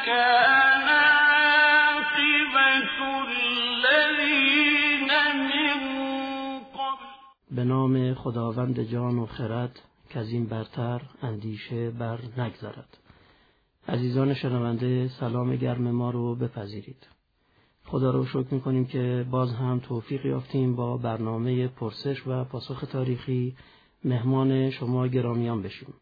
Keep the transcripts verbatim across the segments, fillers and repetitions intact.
كان عاقبة الذين من قبل. به نام خداوند جان و خرد که از این برتر اندیشه بر نگذرد. عزیزان شنونده، سلام گرم ما رو بپذیرید. خدا رو شکر میکنیم که باز هم توفیق یافتیم با برنامه پرسش و پاسخ تاریخی مهمان شما گرامیان بشیم.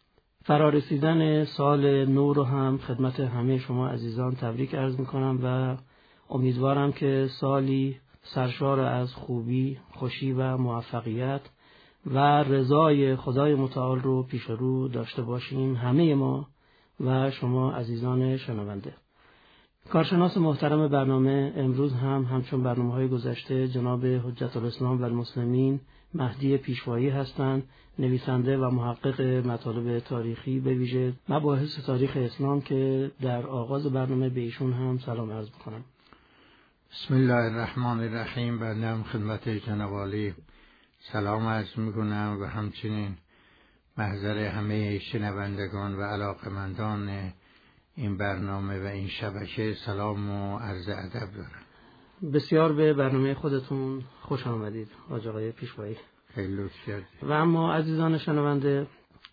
فرارسیدن سال نو رو هم خدمت همه شما عزیزان تبریک عرض میکنم و امیدوارم که سالی سرشار از خوبی، خوشی و موفقیت و رضای خدای متعال رو پیش رو داشته باشیم، همه ما و شما عزیزان شنونده. کارشناس محترم برنامه امروز هم همچون برنامه‌های گذشته جناب حجت الاسلام و المسلمین مهدی پیشوایی هستند، نویسنده و محقق مطالب تاریخی به ویژه مباحث تاریخ اسلام که در آغاز برنامه به ایشون هم سلام عرض می‌کنم. بسم الله الرحمن الرحیم. بنده خدمت جناب عالی سلام عرض می‌کنم و همچنین محضر همه شنوندگان و علاقمندان این برنامه و این شبکه سلام و عرض ادب دارم. بسیار به برنامه خودتون خوش آمدید حاج آقای پیشوایی. خیلی لطف کردید. و اما عزیزان شنونده،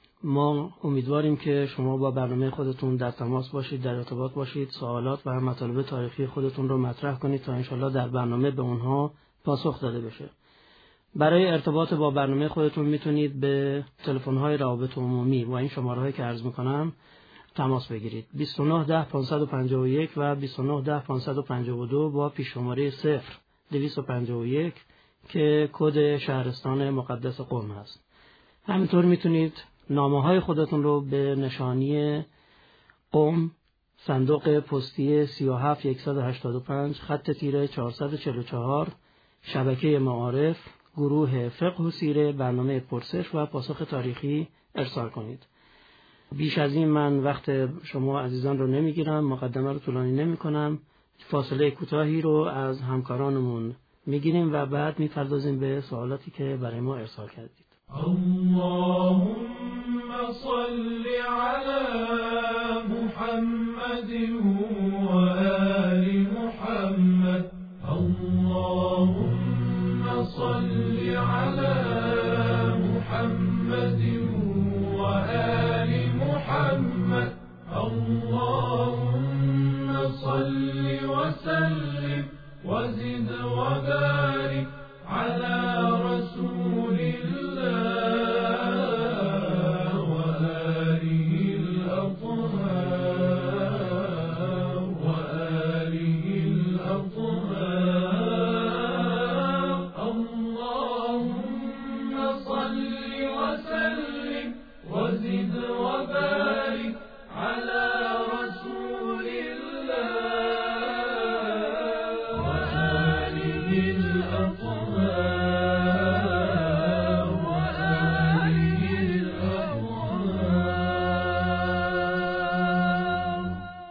ما امیدواریم که شما با برنامه خودتون در تماس باشید، در ارتباط باشید، سوالات و مطالب تاریخی خودتون رو مطرح کنید تا انشالله در برنامه به اونها پاسخ داده بشه. برای ارتباط با برنامه خودتون میتونید به تلفن‌های روابط عمومی و این شماره‌هایی که عرض میکنم تماس بگیرید. بیست و نه ده پانصد و پنجاه و یک و بیست و نه ده پانصد و پنجاه و دو با پیش شماره صفر دویست و پنجاه و یک که کد شهرستان مقدس قم هست. همینطور میتونید نامه‌های خودتون رو به نشانی قم، صندوق پستی سی و هفت صد و هشتاد و پنج، خط تیره چهارصد و چهل و چهار، شبکه معارف، گروه فقه و سیره، برنامه پرسش و پاسخ تاریخی ارسال کنید. بیش از این من وقت شما عزیزان رو نمیگیرم، مقدمه رو طولانی نمی کنم. فاصله کوتاهی رو از همکارانمون میگیریم و بعد میپردازیم به سوالاتی که برای ما ارسال کردید. اللهم صل علی محمد و آل محمد. اللهم صل علی محمد و آل محمد. اللهم صل وسلم وزد وبارك على رسول الله وآله الأطهار وآله الأطهار. اللهم صل وسلم وزد وبارك على رسول الله وآله الأطهار وآله الأطهار.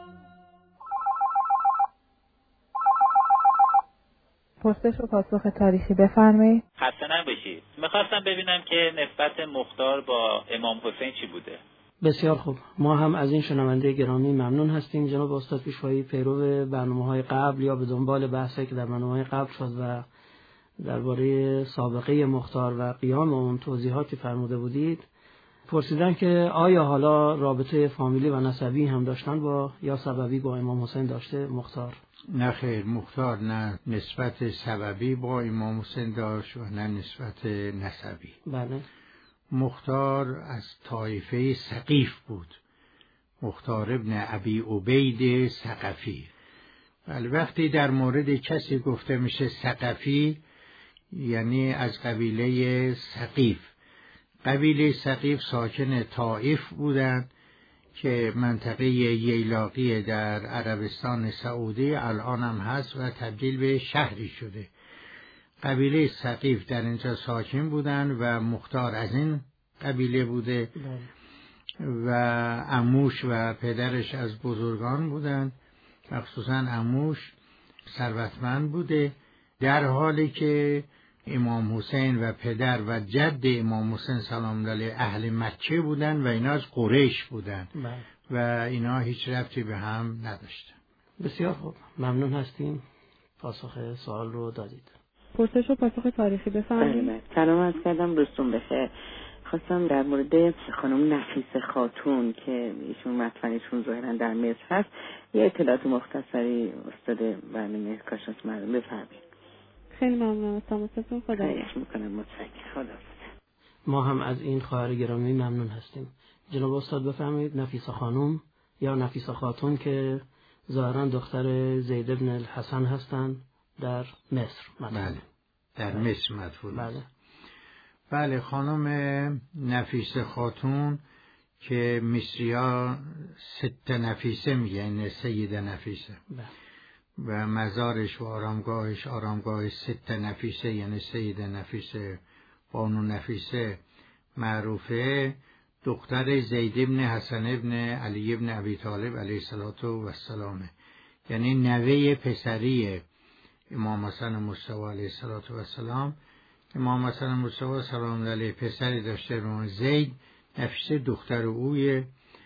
پرسش و پاسخ تاریخی بفرمایید. خسته نباشید. میخواستم ببینم که نسبت مختار با امام حسین چی بوده؟ بسیار خوب، ما هم از این شنونده گرامی ممنون هستیم. جناب استاد پیشوایی پیرو برنامه‌های قبل یا به دنبال بحثی که در برنامه‌های قبل شد و درباره سابقه مختار و قیام اون توضیحاتی فرموده بودید، پرسیدن که آیا حالا رابطه فامیلی و نسبی هم داشتن با یا سببی با امام حسین داشته مختار؟ نه خیر، مختار نه نسبت سببی با امام حسین داشت و نه نسبت نسبی. بله. مختار از طایفه ثقیف بود، مختار ابن ابی عبید ثقفی. ولی وقتی در مورد کسی گفته میشه ثقفی یعنی از قبیله ثقیف. قبیله ثقیف ساکن طائف بودند که منطقه ییلاقی در عربستان سعودی الان هم هست و تبدیل به شهری شده. قبیله ثقیف در اینجا ساکن بودند و مختار از این قبیله بوده و عموش و پدرش از بزرگان بودند، مخصوصا عموش ثروتمند بوده، در حالی که امام حسین و پدر و جد امام حسین سلام الله علیه اهل مکه بودند و اینا از قریش بودند و اینا هیچ ربطی به هم نداشته. بسیار خوب، ممنون هستیم، پاسخ سوال رو دادید. پرسش و پاسخ تاریخی بفرمایید. سلام عرض کردم، روزتون بخیر. خواستم در مورد خانم نفیسه خاتون که ایشون مدفنشون ظاهرا در مصر هست یه اطلاعات مختصری استاد برنامه کاشانس مردم بفرمایید. خیلی ممنون از تماستون. خدا خواهش میکنم. متشکرم. خدا. ما هم از این خواهر گرامی ممنون هستیم. جناب استاد بفرمایید، نفیسه خانم یا نفیسه خاتون که ظاهرا دختر زید بن الحسن هستند در مصر مدفون. بله، در مصر مدفون. بله. بله، خانم نفیسه خاتون که مصری‌ها ست نفیسه میگن، یعنی سید نفیسه. بله. و مزارش و آرامگاهش آرامگاه ست نفیسه، یعنی سید نفیسه بانو نفیسه معروفه. دختر زید بن حسن بن علی بن ابی طالب علیه السلام، یعنی نوه پسری امام حسن مصطفی علیه السلام. امام حسن مصطفی سلام علیه پسری داشته به نام زید، نفیسه دختر اوی،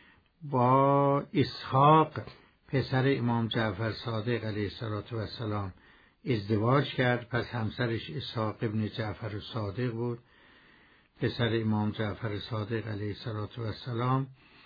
با اسحاق پسر امام جعفر صادق علیه السلام ازدواج کرد. پس همسرش اسحاق ابن جعفر صادق بود، پسر امام جعفر صادق علیه السلام.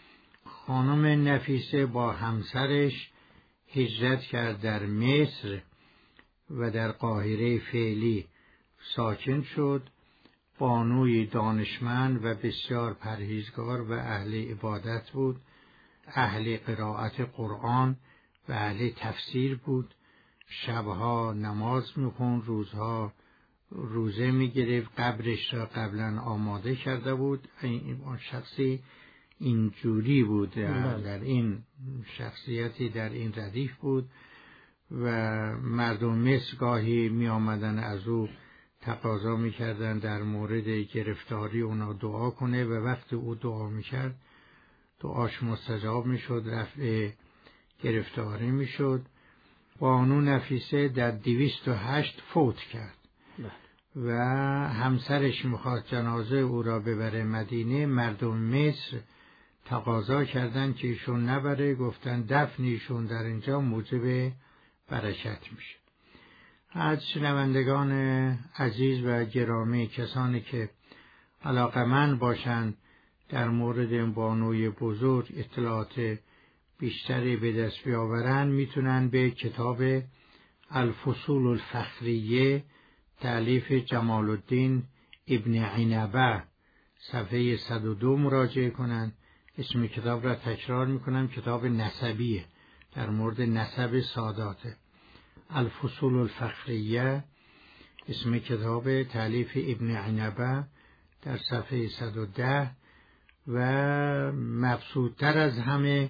خانم نفیسه با همسرش هجرت کرد در مصر و در قاهره فعلی ساکن شد. بانوی دانشمند و بسیار پرهیزگار و اهل عبادت بود، اهل قرائت قرآن و اهل تفسیر بود. شبها نماز میخوند، روزها روزه میگرفت. قبرش را قبلا آماده کرده بود. این شخصی اینجوری بود، در این شخصیتی در این ردیف بود و مردم مصر گاهی می آمدن از او تقاضا می کردن در مورد گرفتاری اونا دعا کنه و وقت او دعا می کرد دعاش مستجاب می شد، رفع گرفتاری می شد. بانو نفیسه در دویست و هشت فوت کرد و همسرش میخواد جنازه او را ببره مدینه. مردم مصر تقاضا کردن که ایشون نبره، گفتن دفن ایشون در اینجا موجب برکت میشه. از شنوندگان عزیز و گرامی، کسانی که علاقمند باشند در مورد این بانوی بزرگ اطلاعات بیشتری به دست بیاورند، میتونن به کتاب الفصول الفخریه تألیف جمال الدین ابن عنبه صفحه صد و دو مراجعه کنند. اسم کتاب را تکرار میکنم، کتاب نسبیه، در مورد نسب ساداته. الفصول الفخریه اسم کتاب تألیف ابن عنبه در صفحه صد و ده و مبسوطتر از همه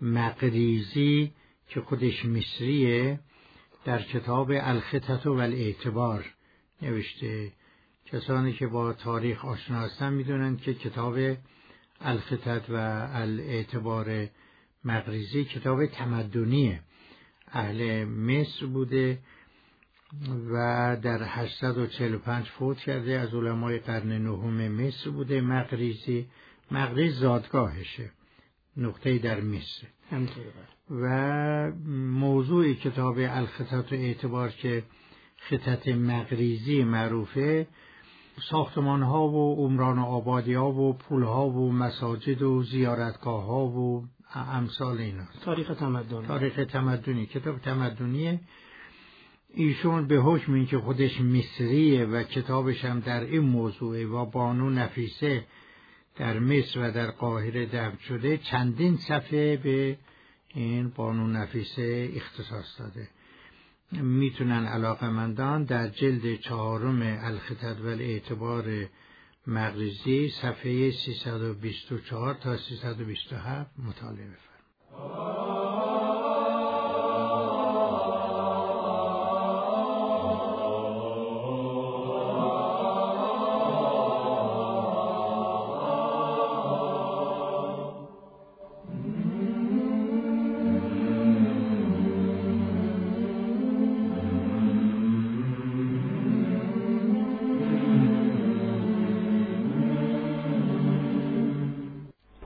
مقریزی که خودش مصریه در کتاب الخطط و الاعتبار نوشته. کسانی که با تاریخ آشنا هستن میدونن که کتاب الخطط و الاعتبار مقریزی کتاب تمدنیه، اهل مصر بوده و در هشتصد و چهل و پنج فوت کرده. از علمای قرن نهم مصر بوده. مقریزی مقریز زادگاهشه، نقطه در مصر. و موضوع کتاب الخطط و اعتبار که خطط مقریزی معروفه، ساختمان ها و عمران و آبادی ها و پول ها و مساجد و زیارتگاه ها و امثال اینا. تاریخ تمدن، تاریخ تمدنی، کتاب تمدنیه. ایشون به حکم این که خودش مصریه و کتابش هم در این موضوعه و بانو نفیسه در مصر و در قاهره دفن شده، چندین صفحه به این بانو نفیسه اختصاص داده. میتونن علاقمندان در جلد چهارم الخطط و الاعتبار مقریزی صفحه سیصد و بیست و چهار تا سیصد و بیست و هفت مطالعه بفرمایید.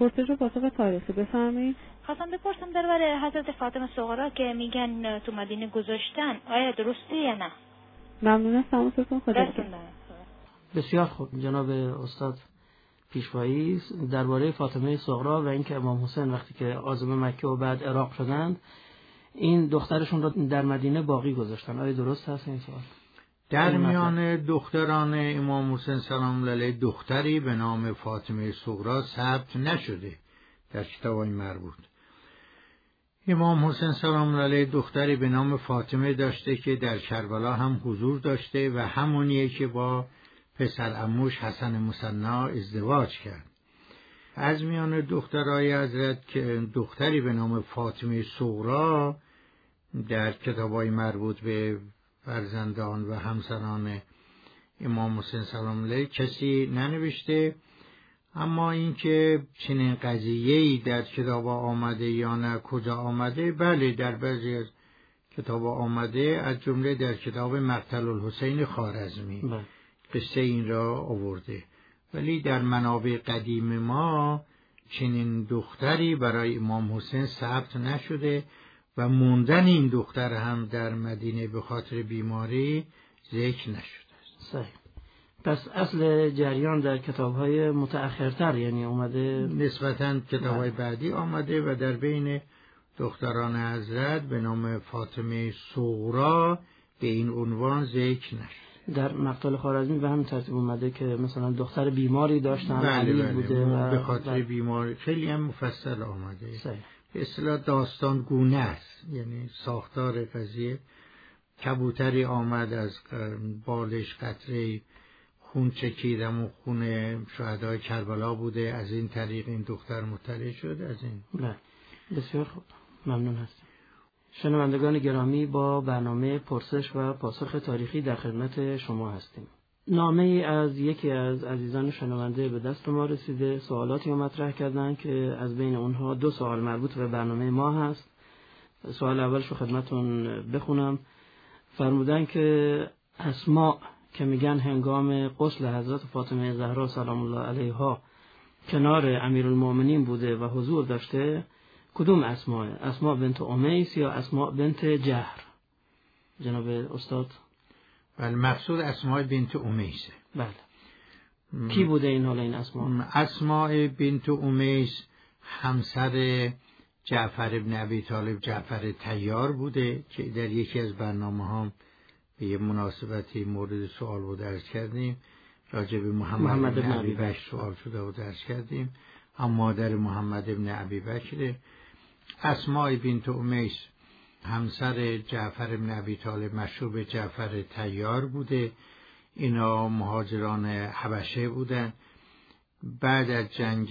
پرسش و پاسخ تاریخی بفرمایید. خواستم بپرسم درباره حضرت فاطمه صغرا که میگن تو مدینه گذاشتن، آیا درسته یا نه؟ ممنون از تماستون. خدا بسیار خوب جناب استاد پیشوایی، درباره فاطمه صغرا و اینکه امام حسین وقتی که عازم مکه و بعد عراق شدند این دخترشون را در مدینه باقی گذاشتن، آیا درست هست این سوال؟ در میان دختران امام حسین سلام الله علیه دختری به نام فاطمه صغرا ثبت نشده در کتاب‌های مربوط. امام حسین سلام الله علیه دختری به نام فاطمه داشته که در کربلا هم حضور داشته و همونیه که با پسر عموش حسن مصنع ازدواج کرد. از میان دخترای حضرت که دختری به نام فاطمه صغرا در کتاب‌های مربوط به فرزندان و همسران امام حسین سلام الله کسی ننوشته، اما اینکه چنین قضیه‌ای در کتاب آمده یا نه کجا آمده، بله در بعضی از کتاب آمده، از جمله در کتاب مقتل الحسین خوارزمی قصه این را آورده، ولی در منابع قدیم ما چنین دختری برای امام حسین ثبت نشده و موندن این دختر هم در مدینه به خاطر بیماری ذکر نشده است. صحیح. پس اصل جریان در کتاب‌های متأخرتر یعنی اومده نسبتاً کتاب‌های بعدی آمده و در بین دختران حضرت به نام فاطمه صغرا به این عنوان ذکر نشده. در مقتل خوارزمی به همین ترتیب اومده که مثلا دختر بیماری داشتن، بله علی بله بوده و به خاطر بله. بیماری خیلی هم مفصل آمده. صحیح. به اصطلاح داستان گونه است، یعنی ساختار قضیه کبوتری آمد از بالش قطره خون چکیدم و خون شهدای کربلا بوده، از این طریق این دختر مطلع شد. از این بله بسیار خوب، ممنون هستم. شنوندگان گرامی، با برنامه پرسش و پاسخ تاریخی در خدمت شما هستیم. نامه ای از یکی از عزیزان شنونده به دست ما رسیده، سوالاتی رو مطرح کردن که از بین اونها دو سوال مربوط به برنامه ما هست. سوال اولش رو خدمتون بخونم. فرمودن که اسماء که میگن هنگام غسل حضرت فاطمه زهرا سلام الله علیها کنار امیرالمومنین بوده و حضور داشته، کدوم اسماء؟ اسماء بنت امیس یا اسماء بنت جهر؟ جناب استاد. بله مقصود اسماء بنت امیسه. بله. کی بوده این حالا این اسماء؟ اسماء بنت امیس همسر جعفر ابن ابی طالب، جعفر طیار بوده که در یکی از برنامه ها به یه مناسبتی مورد سوال بود عرض کردیم، راجع به محمد, محمد ابن ابی بکر سوال شده بود عرض کردیم، اما مادر محمد ابن ابی بکر. اسماء بنت امیس همسر جعفر ابن ابی طالب مشهور به جعفر طیار بوده. اینا مهاجران حبشه بودن. بعد از جنگ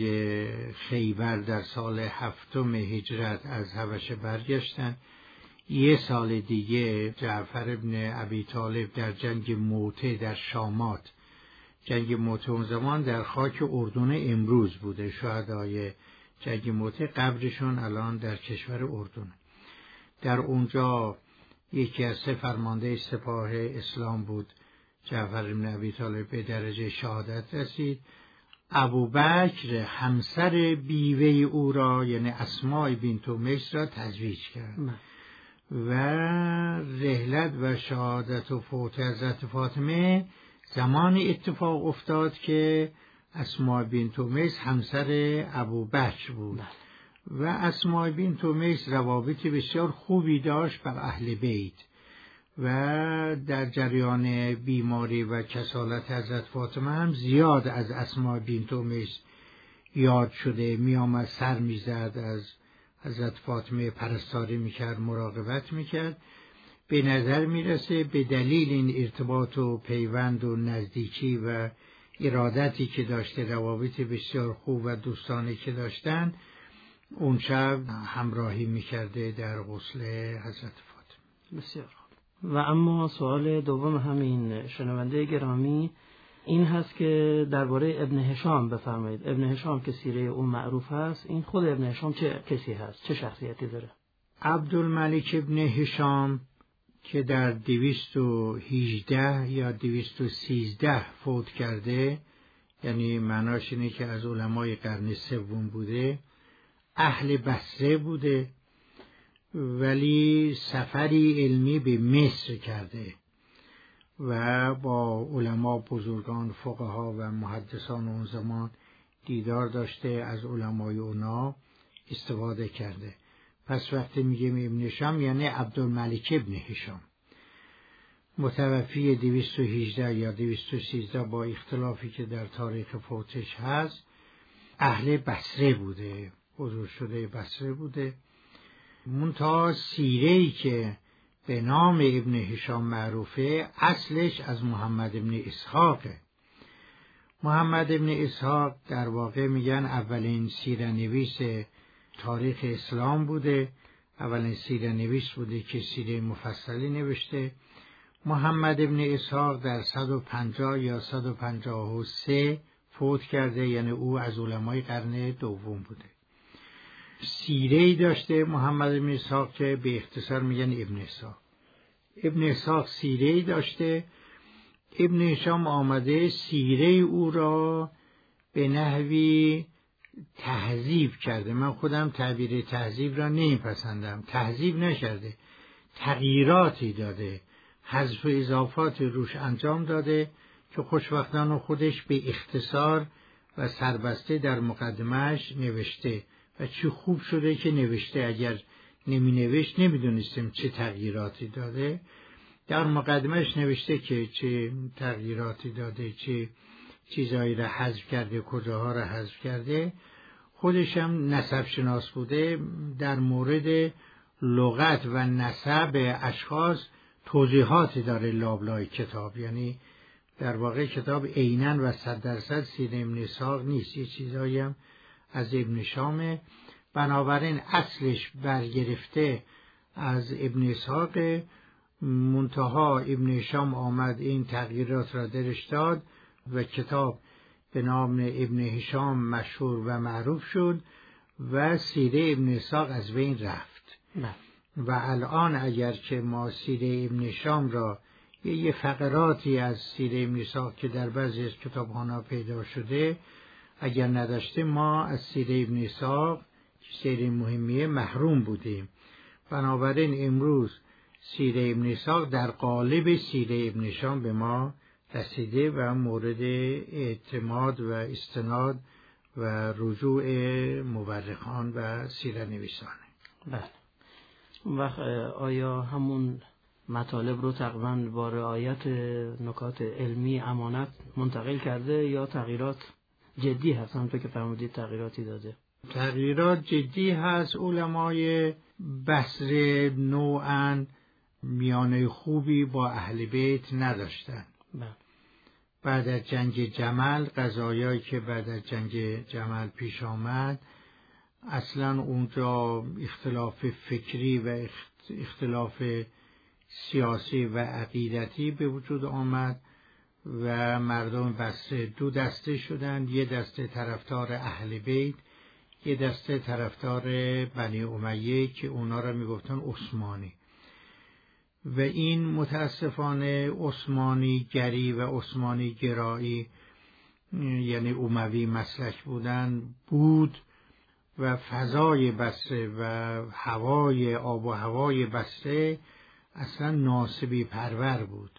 خیبر در سال هفتم هجرت از حبشه برگشتن. یه سال دیگه جعفر ابن ابی طالب در جنگ موته در شامات، جنگ موته اون زمان در خاک اردن امروز بوده، شهدای جنگ موته قبرشون الان در کشور اردن. در اونجا یکی از سه فرمانده سپاه اسلام بود. جعفر ابن ابی طالب به درجه شهادت رسید. ابوبکر همسر بیوه او را یعنی اسماء بنت امیس را تزویج کرد و رحلت و شهادت و فوت حضرت فاطمه زمان اتفاق افتاد که اسماء بنت امیس همسر ابوبکر بود و اسماء بنت امیس روابط بسیار خوبی داشت بر اهل بیت و در جریان بیماری و کسالت حضرت فاطمه هم زیاد از اسماء بنت امیس یاد شده، می آمد سر می زد، از حضرت فاطمه پرستاری می کرد، مراقبت می کرد. به نظر می رسه به دلیل این ارتباط و پیوند و نزدیکی و ارادتی که داشته، روابط بسیار خوب و دوستانه که داشتن، اون شب همراهی می کرده در غسل حضرت فاطمه. بسیار خوب. و اما سوال دوم همین شنونده گرامی این هست که درباره ابن هشام بفرمایید. ابن هشام که سیره اون معروف هست، این خود ابن هشام چه کسی هست؟ چه شخصیتی داره؟ عبدالملک ابن هشام که در دویست و هجده یا دویست و سیزده فوت کرده، یعنی معناش اینه که از علمای قرن سوم بوده، اهل بصره بوده، ولی سفری علمی به مصر کرده و با علما بزرگان، فقها و محدثان اون زمان دیدار داشته، از علمای اونا استفاده کرده. پس وقتی میگیم ابن هشام یعنی عبدالملک ابن هشام، متوفی دویست و هجده یا دویست و سیزده با اختلافی که در تاریخ فوتش هست، اهل بصره بوده، بزرگ شده بصره بوده. منتها سیره‌ای که به نام ابن هشام معروفه اصلش از محمد ابن اسحاقه. محمد ابن اسحاق در واقع میگن اولین سیره‌نویس تاریخ اسلام بوده، اولین سیره‌نویس بوده که سیره مفصلی نوشته. محمد ابن اسحاق در صد و پنجاه یا صد و پنجاه و سه فوت کرده، یعنی او از علمای قرن دوم بوده. سیره‌ای داشته محمد ابن اسحاق که به اختصار میگن ابن اسحاق. ابن اسحاق سیره‌ای داشته. ابن هشام آمده سیره او را به نحوی تهذیب کرده. من خودم تعبیر تهذیب را نمیپسندم. تهذیب نکرده، تغییراتی داده، حذف و اضافات روش انجام داده که خوشبختانه خودش به اختصار و سربسته در مقدمهش نوشته و چی خوب شده که نوشته. اگر نمی نوشت نمیدونستیم چه تغییراتی داده. در مقدمهش نوشته که چه تغییراتی داده، چه چیزایی را حذف کرده، کجاها را حذف کرده. خودش هم نسب شناس بوده. در مورد لغت و نسب اشخاص توضیحاتی داره لابلای کتاب، یعنی در واقع کتاب عیناً و صد درصد سیره ابن اسحاق نیست، یه چیزایی هم از ابن هشامه. بنابراین اصلش برگرفته از ابن اسحاق، منتها ابن هشام آمد این تغییرات را درش داد و کتاب به نام ابن هشام مشهور و معروف شد و سیره ابن اسحاق از بین رفت. نه. و الان اگر که ما سیره ابن هشام را یه, یه فقراتی از سیره ابن اسحاق که در بعضی از کتابخانه‌ها پیدا شده اگر نداشته، ما از سیره ابن اسحاق سیره مهمیه محروم بودیم. بنابراین امروز سیره ابن اسحاق در قالب سیره ابن هشام به ما رسیده و مورد اعتماد و استناد و رجوع مورخان و سیره نویسانه. بله. وقت آیا همون مطالب رو تقریبا با رعایت نکات علمی امانت منتقل کرده یا تغییرات جدی هست؟ همونطور که فرمودید تغییراتی داده. تغییرات جدی هست. علمای بصره نوعاً میانه خوبی با اهل بیت نداشتن. بله. بعد از جنگ جمل، قضایایی که بعد از جنگ جمل پیش آمد، اصلا اونجا اختلاف فکری و اختلاف سیاسی و عقیدتی به وجود آمد و مردم بصره دو دسته شدند. یه دسته طرفدار اهل بیت، یه دسته طرفدار بنی امیه که اونا را میگفتن عثمانی. و این متاسفانه عثمانی گری و عثمانی گرایی، یعنی اموی مسلک بودن بود و فضای بصره و هوای آب و هوای بصره اصلا ناصبی پرور بود.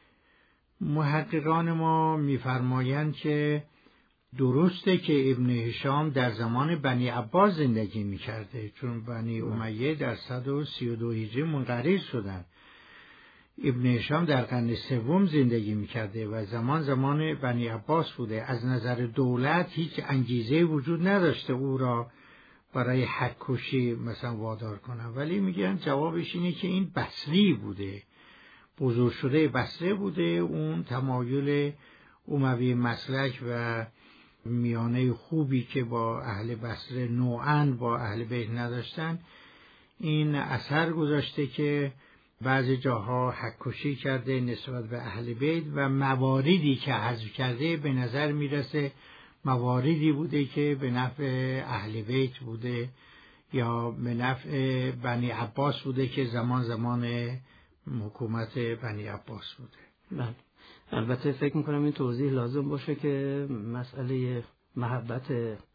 محققان ما میفرمایند که درسته که ابن هشام در زمان بنی عباس زندگی میکرده، چون بنی امیه در صد و سی و دو هجری منقرض شدن. ابن هشام در قرن سوم زندگی میکرده و زمان زمان بنی عباس بوده. از نظر دولت هیچ انگیزه وجود نداشته او را برای حق کشی مثلا وادار کنن، ولی میگن جوابش اینه که این بصری بوده، بزرگ شده بصره بوده. اون تمایل اموی مسلک و میانه خوبی که با اهل بصره نوعاً با اهل بیت نداشتن، این اثر گذاشته که بعضی جاها حق کشی کرده نسبت به اهل بیت و مواردی که حذف کرده به نظر میرسه مواردی بوده که به نفع اهل بیت بوده یا به نفع بنی عباس بوده که زمان زمان حکومت بنی عباس بوده. بله. البته فکر میکنم این توضیح لازم باشه که مسئله محبت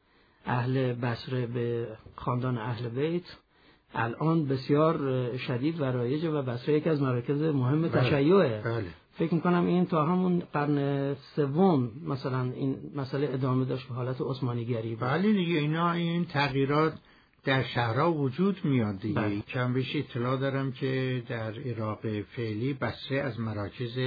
اهل بصره به خاندان اهل بیت الان بسیار شدید و رایجه و بصره یکی از مراکز مهم تشیعه. بله. فکر میکنم این تا همون قرن سوم مثلا این مسئله ادامه داشت به حالت عثمانیگری. بله دیگه، اینا این تغییرات در شهرها وجود میاد دیگه. بله. کم بیش اطلاع دارم که در عراق فعلی بصره از مراکز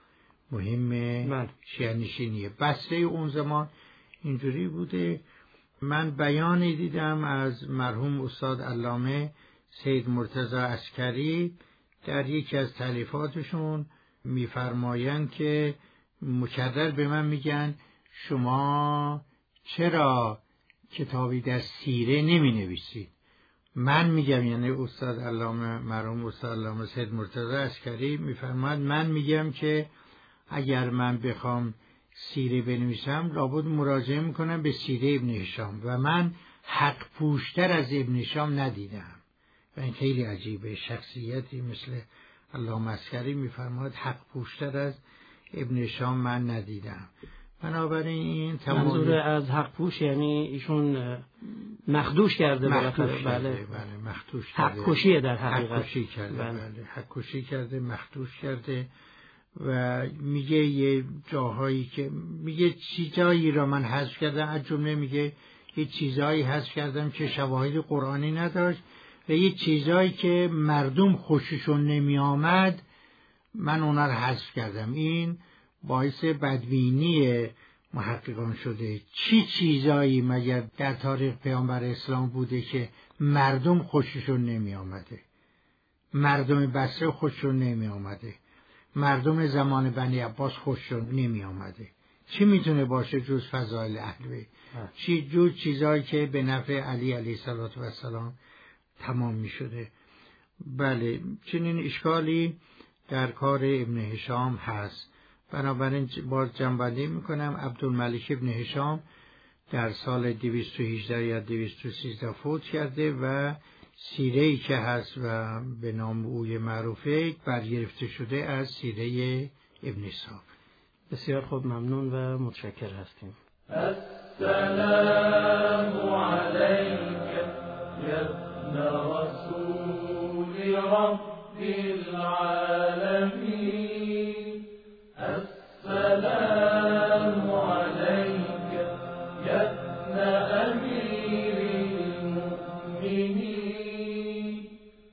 مهم بله. شیعه نشینیه. بصره اون زمان اینجوری بوده. من بیانی دیدم از مرحوم استاد علامه سید مرتضی عسکری در یکی از تالیفاتشون میفرمایند که مکرر به من میگن شما چرا کتابی در سیره نمی نویسید؟ من میگم، یعنی استاد علامه مرحوم استاد علامه سید مرتضی عسکری میفرماید من میگم که اگر من بخوام سیره بنویسم لابد مراجعه میکنم به سیره ابن هشام و من حق پوشتر از ابن هشام ندیدم. و این خیلی عجیبه، شخصیتی مثل علامه عسکری میفرماید حق پوشتر از ابن هشام من ندیدم. بنابراین این تمام منظور از حق پوش یعنی ایشون مخدوش کرده. مخدوش بله کرده. بله مخدوش کرده. حق کشیه در حقیقت. حق کشی کرده. بله. بله حق کشی کرده، مخدوش کرده. و میگه یه جاهایی که میگه چیزایی را من حذف کردم، از جمله میگه یه چیزایی حذف کردم که شواهد قرآنی نداشت و یه چیزایی که مردم خوششون نمی آمد من اونا رو حذف کردم. این باعث بدبینی محققان شده. چی چیزایی مگر در تاریخ پیامبر اسلام بوده که مردم خوششون نمی آمده؟ مردم بصره خوششون نمی آمده، مردم زمان بنی عباس خوششون نمی آمده. چی میتونه باشه جز فضائل اهل بیت؟ چی جز چیزایی که به نفع علی علیه السلام تمام می شده. بله چنین اشکالی در کار ابن هشام هست. بنابراین باز جنبندی میکنم. عبدالملک ابن هشام در سال دویست و هجده یا دویست و سیزده فوت کرده و سیره‌ای که هست و به نام اوی معروفه برگرفته شده از سیره ابن اسحاق. بسیار خوب، ممنون و متشکر هستیم. السلام علیک یا ابن رسول رب العالمین. السلام علیک یا ابن امیر المؤمنین.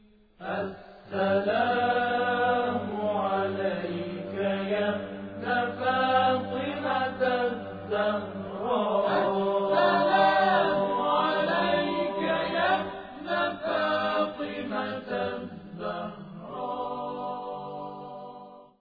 السلام علیک یا ابن فاطمة الزهراء. السلام علیک یا ابن فاطمة الزهراء.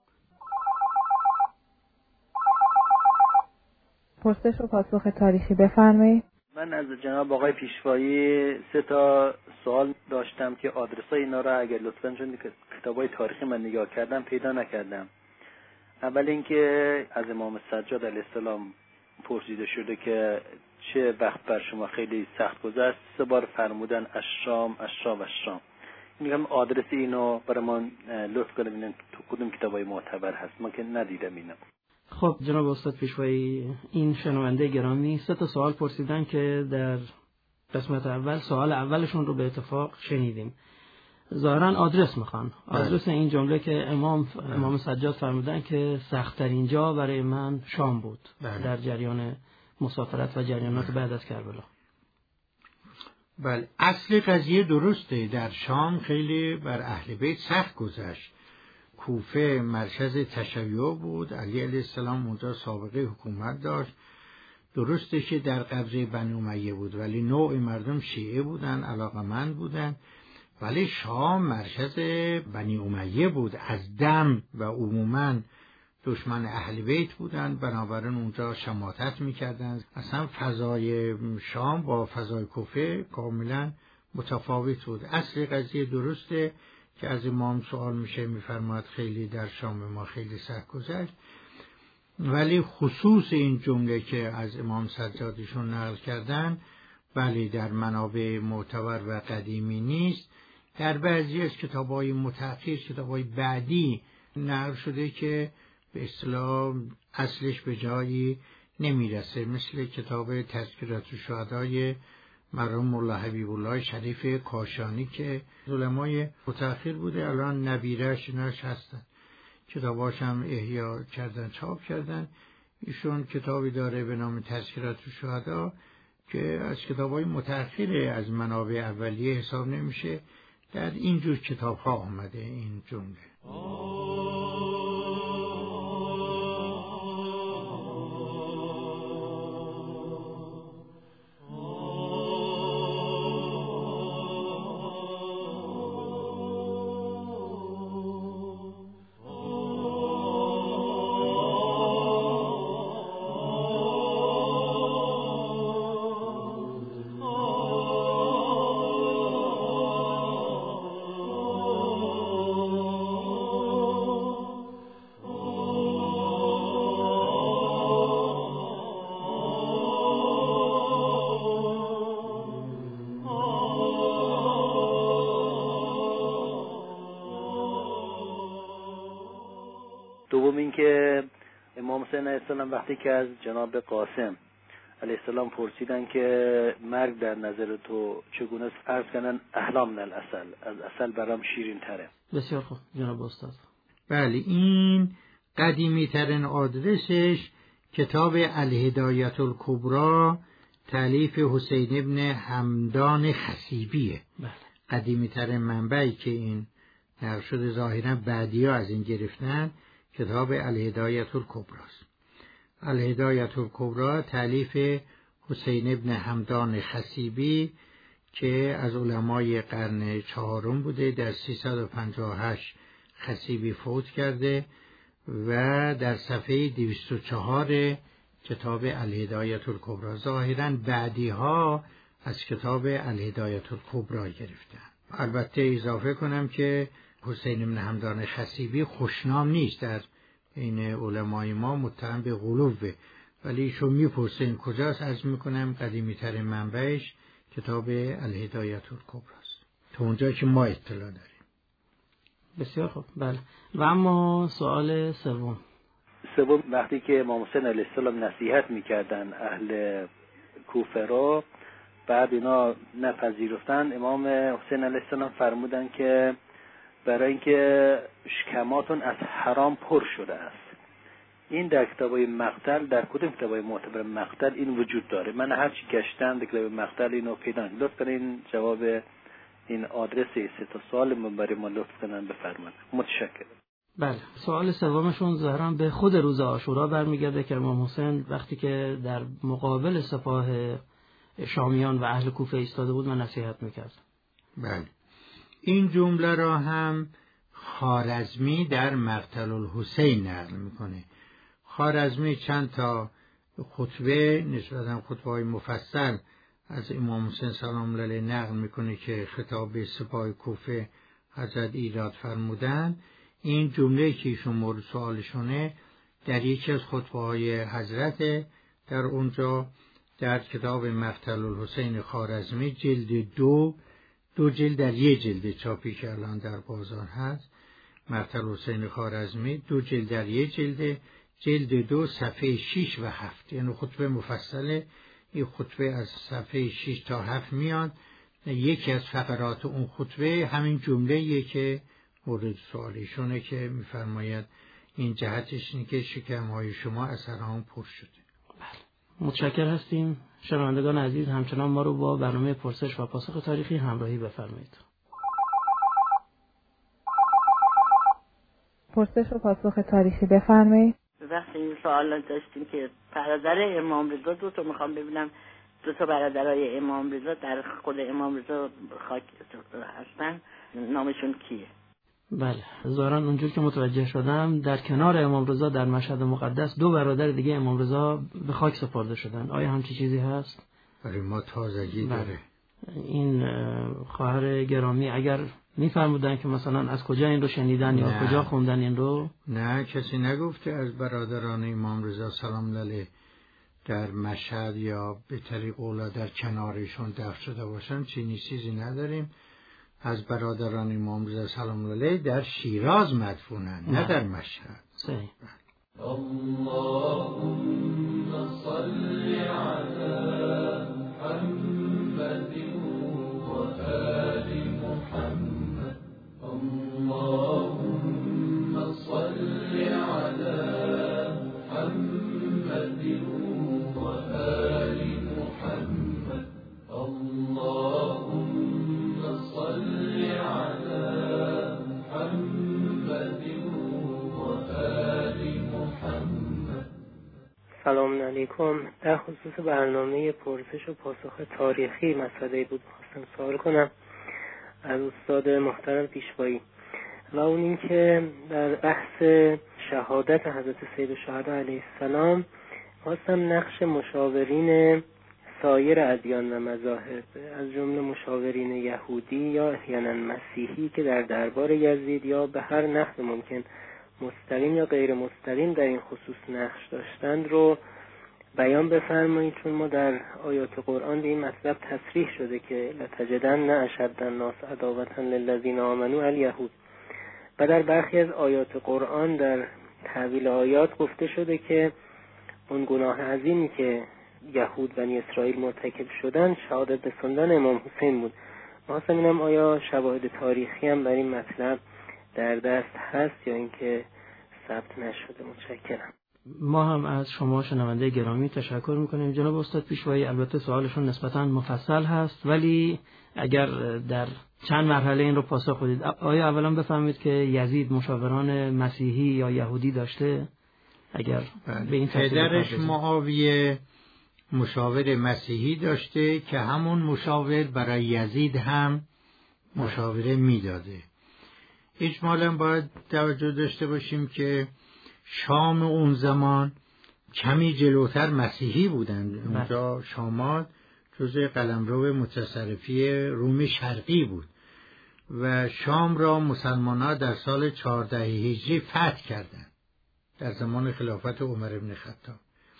پرسش و پاسخ تاریخی بفرمایید. من از جناب آقای پیشوایی سه تا سوال داشتم که آدرسای اینا را اگر لطفاً، چون کتابای تاریخی من نگاه کردم پیدا نکردم. اول اینکه از امام سجاد علیه السلام پرسیده شده که چه وقت بر شما خیلی سخت گذشت، سه بار فرمودن از شام از شام از شام. میگم آدرس اینو برای من لطف کنید ببینید تو کدوم کتابای معتبر هست، من که ندیدم اینو. خب جناب استاد پیشوایی، این شنونده گرامی سه تا سوال پرسیدن که در قسمت اول سوال اولشون رو به اتفاق شنیدیم. ظاهرا آدرس میخوان. آدرس این جمله که امام امام سجاد فرمودن که سخت‌ترین جا برای من شام بود بله. در جریان مسافرت و جریانات بله. بعد از کربلا. بله، اصل قضیه درسته. در شام خیلی بر اهل بیت سخت گذشت. کوفه مرکز تشیع بود، علی علیه السلام اونجا سابقه حکومت داشت. درسته که در قبضه بنی امیه بود ولی نوع مردم شیعه بودن، علاقمند بودن. ولی شام مرکز بنی امیه بود، از دم و عموماً دشمن اهل بیت بودن، بنابراین اونجا شماتت میکردن. اصلا فضای شام با فضای کوفه کاملا متفاوت بود. اصل قضیه درسته که از امام سوال میشه، میفرماد خیلی در شام ما خیلی سخت گذشت. ولی خصوص این جمله که از امام سجادشون نقل کردن بله در منابع معتبر و قدیمی نیست. در بعضی از کتاب‌های متأخر، کتاب‌های بعدی نقل شده که به اصطلاح اصلش به جایی نمیرسه، مثل کتاب تذکرات الشهدای مرحوم مولا حبیب الله شریف کاشانی که علمای متأخر بوده، الان نبیرش ایناش هستن، کتاباش هم احیا کردن، چاپ کردن. ایشون کتابی داره به نام تذکرات الشهدا که از کتابای متأخر از منابع اولیه حساب نمیشه. در اینجور کتاب ها آمده این جمله. دوم اینکه امام حسین علیه السلام وقتی که از جناب قاسم علیه السلام پرسیدن که مرگ در نظر تو چگونه است، عرض کردن احلام من العسل، از عسل برام شیرین تره. بسیار خوب جناب استاد. بله، این قدیمی ترین آدرسش کتاب الهدایة الکبری تالیف حسین ابن همدان خصیبیه. بله. قدیمی ترین منبعی که این نقل شده، ظاهرا بعدی‌ها از این گرفتن، کتاب الهدایة الکبری است. الهدایة الکبری تالیف حسین ابن همدان خصیبی که از علمای قرن چهارم بوده، در سیصد و پنجاه و هشت خصیبی فوت کرده و در صفحه دویست و چهار کتاب الهدایة الکبری. ظاهراً بعدی‌ها از کتاب الهدایة الکبری گرفتن. البته اضافه کنم که حسین بن همدان خصیبی خوشنام نیست، در این علمای ما متهم به غلوه، ولی ایشون میپرسین کجاست، عرض میکنم قدیمی ترین منبعش کتاب الهدایة الکبری است، تا اونجا که ما اطلاع داریم. بسیار خوب. بله. و اما سوال سوم. سوم وقتی که امام حسین علیه السلام نصیحت میکردن اهل کوفه رو، بعد اینا نپذیرفتن، امام حسین علیه السلام فرمودن که برای اینکه شکماتون از حرام پر شده است. این در کتابای مقتل، در کدوم کتابای معتبر مقتل این وجود داره؟ من هرچی گشتم در کتاب مقتل اینو پیدا نکردم. لطفاً این جواب این آدرس سه تا سوال برای ما لطف کنن بفرمایید. متشکرم. بله. سوال سومشون ظاهراً به خود روز عاشورا برمیگرده که امام حسین وقتی که در مقابل سپاه شامیان و اهل کوفه ایستاده بود و نصیحت میکرد. بله. این جمله را هم خوارزمی در مقتل الحسین نقل میکنه. خوارزمی چند تا خطبه نسبتاً خطبه‌های مفصل از امام حسین سلام الله علیه نقل میکنه که خطاب به سپاه کوفه حضرت ایراد فرمودن. این جمله که ایشون مورد سوالشونه در یکی از خطبه‌های حضرت، در اونجا در کتاب مقتل الحسین خوارزمی جلد دو دو جلد در یک جلد چاپی که الان در بازار هست، مقتل حسین خوارزمی دو جلد در یک جلد، جلد دو صفحه شش و هفت، یعنی خطبه مفصله. این خطبه از صفحه شش تا هفت میاد. یکی از فقرات اون خطبه همین جمله‌ایه که مورد سوالیشونه که میفرماید این جهتش اینه که شکم‌های شما از حرام پر شده. بله. متشکر هستیم. شنوندگان عزیز، همچنان ما رو با برنامه پرسش و پاسخ تاریخی همراهی بفرمایید. پرسش و پاسخ تاریخی بفرمایید. وقتی این سوال داشتیم که برادر امام رضا، دو تا میخوام ببینم، دو تا برادرای امام رضا در خود امام رضا خاک هستن، نامشون کیه؟ بله، ظاهراً اونجور که متوجه شدم در کنار امام رضا در مشهد مقدس دو برادر دیگه امام رضا به خاک سپرده شدن. آیا همچی چیزی هست؟ برای ما تازگی داره. این خواهر گرامی اگر میفرمودن که مثلا از کجا این رو شنیدن یا نه. کجا خوندن این رو؟ نه، کسی نگفته از برادران امام رضا سلام الله علیه در مشهد یا به طریق اولا در کنارشون دفن شده باشن. چنین چیزی نداریم. از برادران امام رضا سلام الله علیه در شیراز مدفونن، نه در مشهد. صحیح. اللهم صل على محمد وآل محمد. اللهم صل على محمد وآل محمد. اللهم صل على محمد وآل محمد. سلام علیکم. در خصوص برنامه پرسش و پاسخ تاریخی مسئله بود خواستم سوال کنم از استاد محترم پیشوایی، و اون این که در بحث شهادت حضرت سید الشهدا علیه السلام خواستم نقش مشاورین سایر ادیان و مذاهب از جمله مشاورین یهودی یا احیانا مسیحی که در دربار یزید یا به هر نحو ممکن مستقیم یا غیر مستقیم در این خصوص نقش داشتند رو بیان بفرمایید، چون ما در آیات قرآن به این مطلب تصریح شده که لتجدن اشد الناس عداوة للذین آمنوا الیهود، و در برخی از آیات قرآن در تحویل آیات گفته شده که اون گناه عظیمی که یهود بنی اسرائیل مرتکب شدن شهادت رسوندن امام حسین بود. ما اینم آیا شواهد تاریخی هم بر این مطلب در دست هست یا اینکه ثبت نشده؟ متشکرم. ما هم از شما شنونده گرامی تشکر میکنیم جناب استاد پیشوایی. البته سوالشون نسبتاً مفصل هست، ولی اگر در چند مرحله این رو پاسخ بدید. آیا اولا بفهمید که یزید مشاوران مسیحی یا یهودی داشته؟ اگر به این پدرش معاویه مشاور مسیحی داشته که همون مشاور برای یزید هم مشاوره میداده. اجمالاً باید توجه داشته باشیم که شام اون زمان کمی جلوتر مسیحی بودند. اونجا شامات جزء قلمرو متصرفی روم شرقی بود و شام را مسلمان‌ها در سال چهارده هجری فتح کردند در زمان خلافت عمر بن خطاب.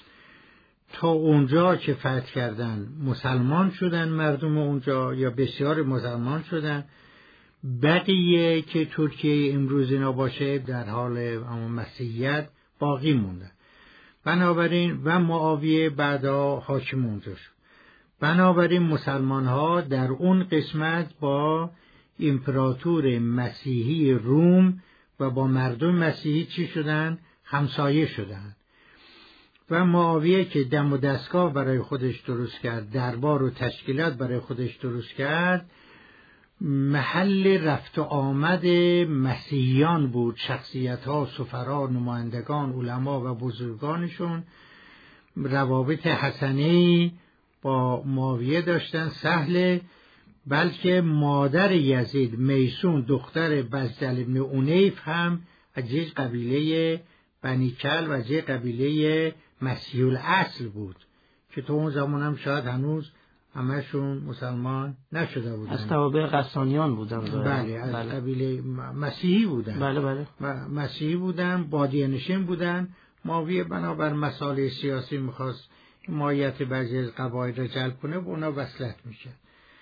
تا اونجا که فتح کردن مسلمان شدن مردم اونجا، یا بسیار مسلمان شدن. بقیه که ترکیه امروز اینا باشه در حال مسیحیت باقی موندن. بنابراین و معاویه بعدا حاکم اونجا شد. بنابراین مسلمان ها در اون قسمت با امپراتور مسیحی روم و با مردم مسیحی چی شدن؟ همسایه شدن. و معاویه که دم و دستگاه برای خودش درست کرد، دربار و تشکیلات برای خودش درست کرد، محل رفت و آمد مسیحیان بود. شخصیت ها، سفرا، نمایندگان، علما و بزرگانشون روابط حسنه‌ای با معاویه داشتن. سهل، بلکه مادر یزید میسون دختر بزدل ابن اونیف هم از یک قبیله بنی کل و از یک قبیله مسیحی الاصل بود که تو اون زمان هم شاید هنوز همشون مسلمان نشده بودن. از توابع غسانیان بودن. بله، از بله. قبیله مسیحی بودن. بله بله. مسیحی بودن، بادیه نشین بودن. معاویه بنابر مسائل سیاسی میخواست حمایت بعضی از قبایل را جلب کنه، به اونا وصلت میشه.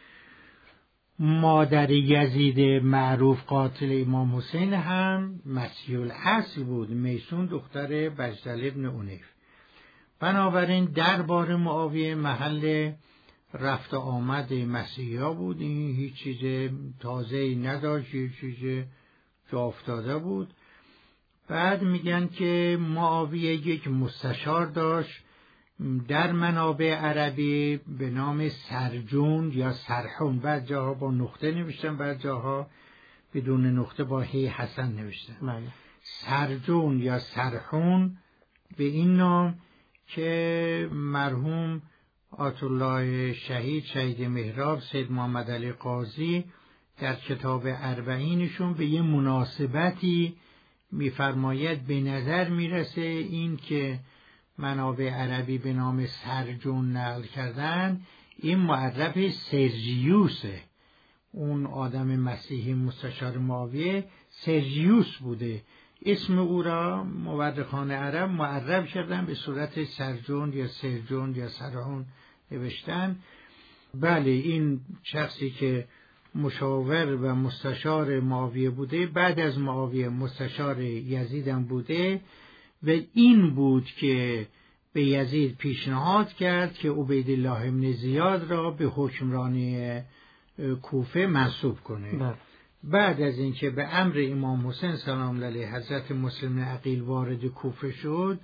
مادر یزید معروف قاتل امام حسین هم مسیحی الاصل بود، میسون دختر بجدل ابن اونیف. بنابراین دربار معاویه محل رفت و آمد مسیحی ها بود. این هیچ چیز تازه‌ای نداشت، هیچ چیز جا افتاده بود. بعد میگن که معاویه یک مستشار داشت در منابع عربی به نام سرجون یا سرحون. بعد جاها با نقطه نوشتن، بعد جاها بدون نقطه با هی حسن نوشتن. بله. سرجون یا سرحون به این نام که مرحوم آیت الله شهید شهید محراب سید محمد علی قاضی در کتاب اربعینشون به یه مناسبتی میفرماید به نظر میرسه این که منابع عربی به نام سرجون نقل کردن این معرب سرجیوسه. اون آدم مسیحی مستشار معاویه سرجیوس بوده. اسم او را مورخان عرب معرب کردن به صورت سرجون یا سرجون یا سرحون نوشتن. بله، این شخصی که مشاور و مستشار معاویه بوده، بعد از معاویه مستشار یزیدم بوده و این بود که به یزید پیشنهاد کرد که عبیدالله ابن زیاد را به حکمرانی کوفه منصوب کنه. بله. بعد از اینکه به امر امام حسین سلام الله علیه حضرت مسلم عقیل وارد کوفه شد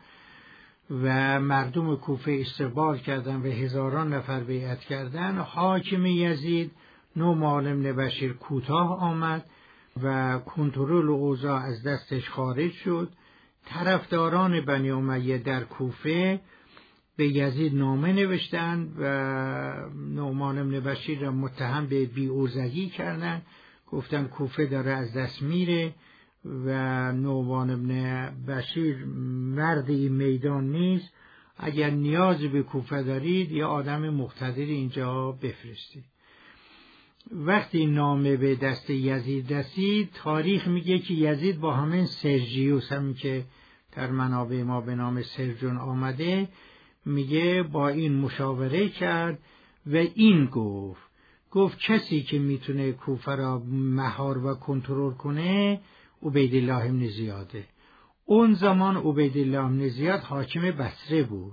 و مردم کوفه استقبال کردند و هزاران نفر بیعت کردند، حاکم یزید نعمان بن بشیر کوتاه آمد و کنترل اوضاع از دستش خارج شد. طرفداران بنی امیه در کوفه به یزید نامه نوشتند و نعمان بن بشیر را متهم به بیعرضگی کردند، گفتن کوفه داره از دست میره و نعمان بن بشیر مرد این میدان نیست، اگر نیازی به کوفه دارید یا آدم مقتدری اینجا بفرستید. وقتی نامه به دست یزید رسید، تاریخ میگه که یزید با همین سرجیوس، همین که در منابع ما به نام سرجون آمده، میگه با این مشاوره کرد و این گفت گفت کسی که میتونه کوفه را مهار و کنترل کنه عبیدالله ابن زیاده. اون زمان عبیدالله ابن زیاد حاکم بصره بود.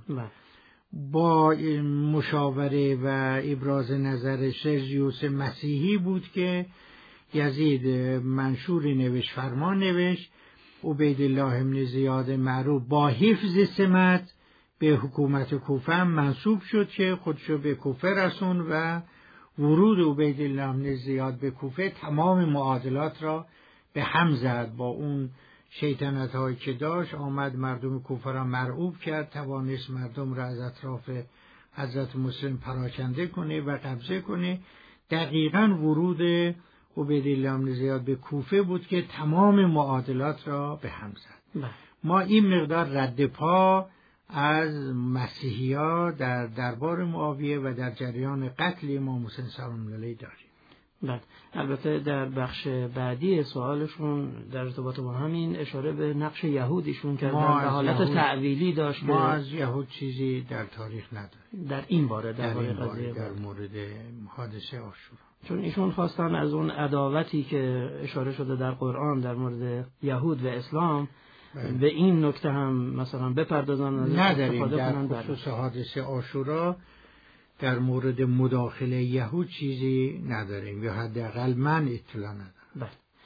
با مشاوره و ابراز نظر سرجیوس مسیحی بود که یزید منشوری نوشت، فرمان نوشت. عبیدالله ابن زیاد معروف با حفظ سمت به حکومت کوفه هم منصوب شد که خودشو به کوفه رسون و ورود عبیدالله ابن زیاد به کوفه تمام معادلات را به هم زد. با اون شیطنت هایی که داشت آمد مردم کوفه را مرعوب کرد، توانست مردم را از اطراف حضرت مسلم پراکنده کنه و قبضه کنه. دقیقاً ورود عبیدالله ابن زیاد به کوفه بود که تمام معادلات را به هم زد. ما این مقدار رد پا از مسیحی‌ها در دربار معاویه و در جریان قتل امام حسین سلام الله علیه داریم. بله، البته در بخش بعدی سوالشون در ارتباط با همین اشاره به نقش یهودیشون کردن و حالت تعویلی داشت. ما از یهود چیزی در تاریخ نداریم در این باره، در, در, این باره باره در مورد حادثه عاشورا، چون ایشون خواستن از اون عداوتی که اشاره شده در قرآن در مورد یهود و اسلام بله. به این نکته هم مثلا بپردازن. نداریم در خصوص حادثه عاشورا در مورد مداخله یهود چیزی نداریم یا حداقل من اطلاع ندارم. بله.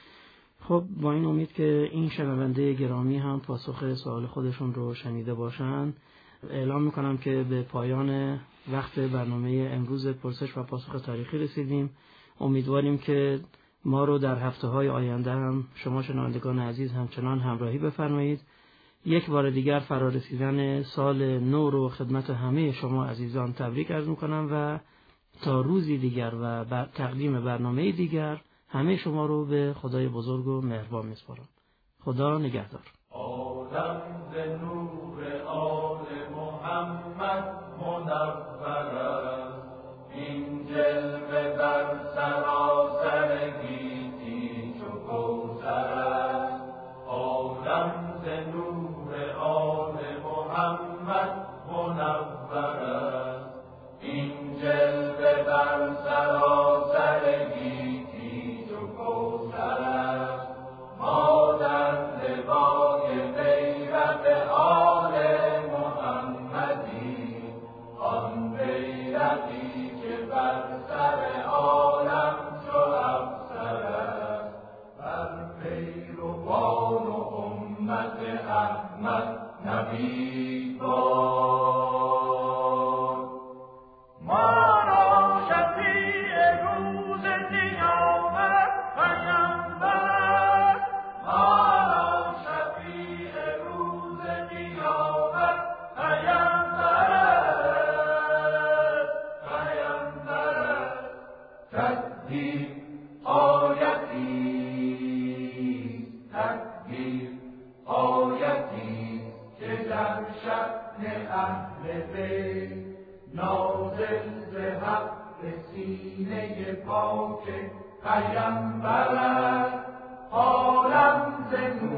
خب با این امید که این شنونده گرامی هم پاسخ سوال خودشون رو شنیده باشن، اعلام میکنم که به پایان وقت برنامه امروز پرسش و پاسخ تاریخی رسیدیم. امیدواریم که ما رو در هفته های آینده هم شما شنوندگان عزیز همچنان همراهی بفرمایید. یک بار دیگر فرارسیدن سال نو رو خدمت همه شما عزیزان تبریک عرض میکنم و تا روزی دیگر و تقدیم برنامه دیگر همه شما رو به خدای بزرگ و مهربان میسپارم. خدا نگهدار. آدم ز نور آل محمد منور است، این جلوه بر سراسر گیتی چو کوثر است. آدم ز نور آل محمد منور است، این جلوه بر سراسر گیتی چو کوثر است. ما در لوای غیرت آل محمدی، آن غیرتی که بر سر عالم چو افسر است. بر پیروان و امت احمد نبی باد. ما را شفیع روز قیامت پیامبر، ما را شفیع روز قیامت پیامبر، پیامبر. تکبیر آیتی، تکبیر آیتی که در شأن اهل بیت نازل ز حق به سینه پاک پیامبر است. عالم ز